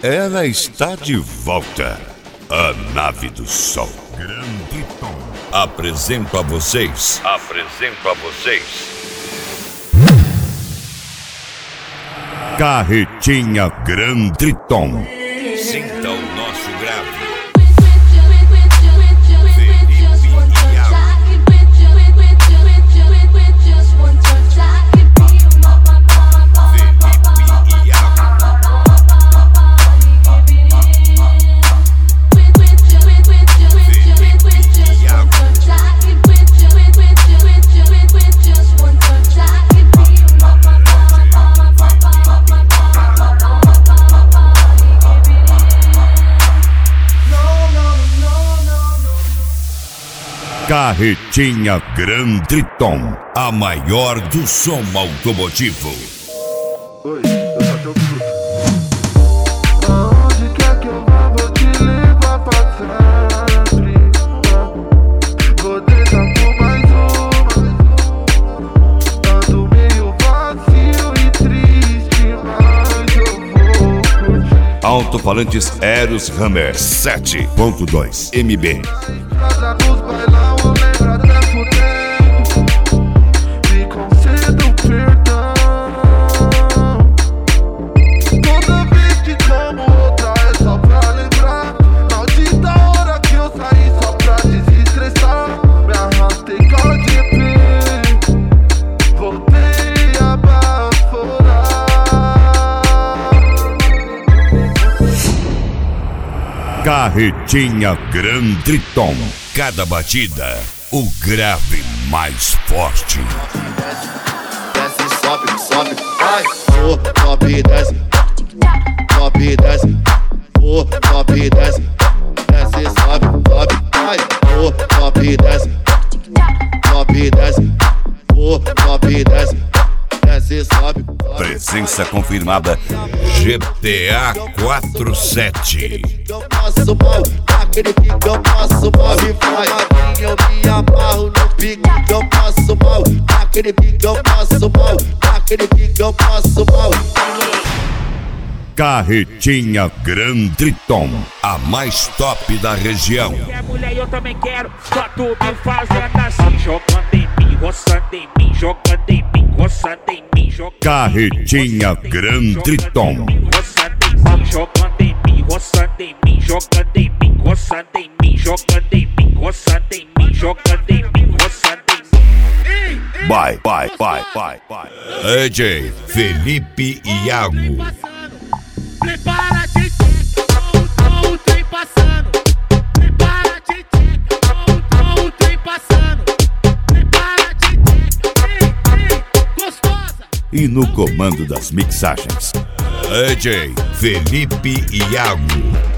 Ela está de volta. A nave do Sol. Grande Tom. Apresento a vocês. Carretinha Grande Tom. Sinta o nosso grave. Carretinha Grande Tom, a maior do som automotivo. Oi, eu só te ouvi. Aonde quer que eu vá, vou te levar pra sempre. Vou tentar por mais uma. Ando meio vazio e triste, mas eu vou curtir. Alto-falantes Eros Hammer 7.2 MB. Casa nos bailão, eu lembro até fudendo. Me concedo perdão. Toda vez que tomo outra é só pra lembrar. Maldita hora que eu saí só pra desestressar. Me arrastei com a GP, voltei a baforar. Carretinha Grande Tom. Cada batida, o grave mais forte. Desce, sobe, sobe, vai. Sobe, desce. Sobe, desce. Sobe, desce. Desce, sobe, sobe, vai. Sobe, desce. Sobe, desce. Sobe, desce. Desce, sobe. Presença confirmada GTA 47. Eu passo mal, aquele que eu passo mal e vai. Eu me amarro no pique que eu passo mal, aquele que eu passo mal, aquele que eu passo mal. Carretinha Grande Tom, a mais top da região. É mulher, eu também quero, só tu me fazendo assim. Jogando em mim, roçando em mim, jogando em mim, roçando em mim, jogando. Carretinha Grande Tom. Roçando em mim, jogando em mim, roçando em mim, jogando em mim, roçando em mim, jogando em mim, roçando em mim, jogando em mim, roçando em mim. Vai. AJ, Felipe e Iago. Prepara-te, com o trem passando. Prepara-te, com o trem passando. Prepara-te, gostosa. E no comando das mixagens, AJ, Felipe e Iago.